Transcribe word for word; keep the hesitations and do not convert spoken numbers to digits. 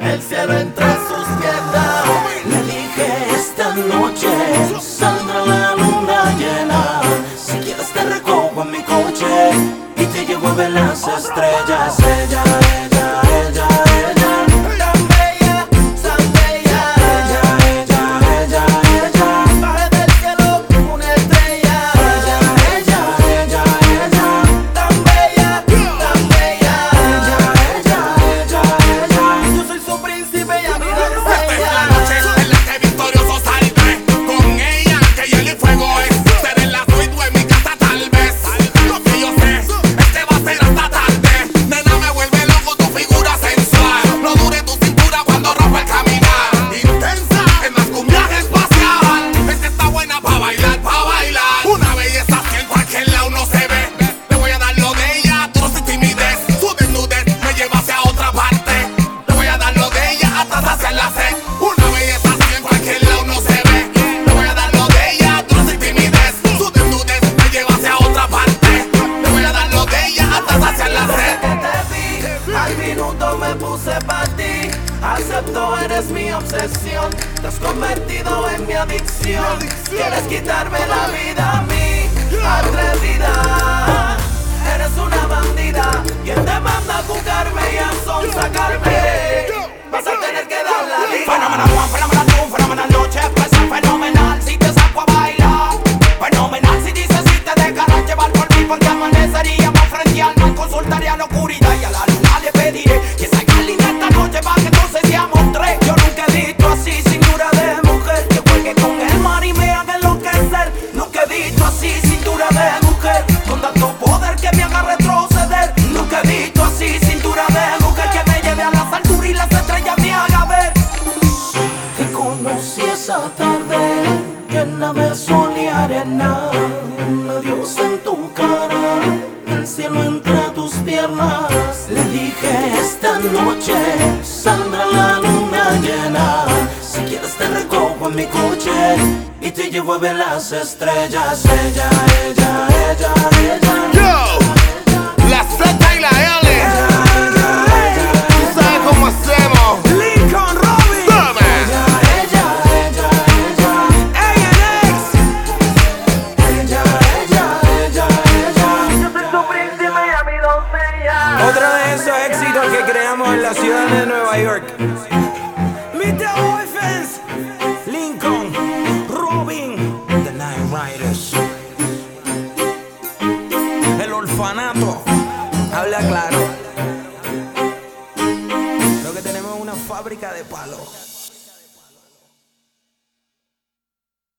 el cielo entre sus piernas. Le dije esta noche saldrá la luna llena. Si quieres te recojo en mi coche y te llevo a ver las estrellas. Ella, ella, ella, ella, tan bella, tan bella. Ella, ella, ella, ella, baja del cielo una estrella. Ella, ella, ella, ella, tan bella, tan bella. Ella, ella, ella, ella, yo soy su príncipe y a mi doncella. Esta es la noche en la que victorioso saldré con ella, que hielo y fuego es. Seré en la suite o en mi casa tal vez. Lo que yo sé es que va a ser hasta tarde. Nena, me vuelve loco tu figura sensual. No dure tu cintura cuando rompa el caminar. Intensa, es más que un viaje espacial. Es que está buena pa' bailar, pa' bailar. Una belleza que en cualquier lado no se ve. Le voy a dar lo de ella, tú sin timidez. Su desnudez me lleva hacia otra parte. Le voy a dar lo de ella hasta saciar la sed. Una belleza que en cualquier lado no se ve. Le voy a dar lo de ella, tú sin timidez. Su desnudez me lleva hacia otra parte. Le voy a dar lo de ella hasta saciar la sed. Que te vi, al minuto me puse pa' ti. Acepto, eres mi obsesión. Te has convertido en mi adicción. Quieres quitarme la vida a mí, atrevida. Eres una bandida. ¿Quién te manda a buscarme y a sonsacarme? Vas a tener que dar la vida. Fenomenal Juan, fenomenal tú, fenomenal noche, pues es fenomenal si te saco a bailar. Fenomenal si dices si te dejarás llevar por mí, porque amaneceríamos frente al mar, consultaría la oscuridad y a la luna le pediré que salga linda esta noche para que entonces seamos tres. Yo nunca he visto así cintura de mujer, que juegue con el mar y me haga enloquecer. Nunca he visto así cintura de mujer, con tanto poder que me haga retroceder. Nunca he visto así cintura de mujer, que me lleve a las alturas y las estrellas me haga ver. Te conocí esa tarde, llena de sol y arena. La diosa en tu cara, el cielo entre tus piernas. Le dije esta noche saldrá la luna llena. Si quieres te recojo en mi coche y te llevo a ver las estrellas. Ella, ella, ella, ella. Yo, la Z y la L. ¿Tú sabes cómo hacemos? Lincoln Robin, Dame. Ella, ella, ella, ella. A N X. Ella, ella, ella, ella. Yo soy tu príncipe y a mi doncella. Otro de esos éxitos que creamos en la ciudad de Nueva York. Mister Boyfriends, Lincoln, Robin, The Night Riders. El orfanato, habla claro. Lo que tenemos es una fábrica de palos.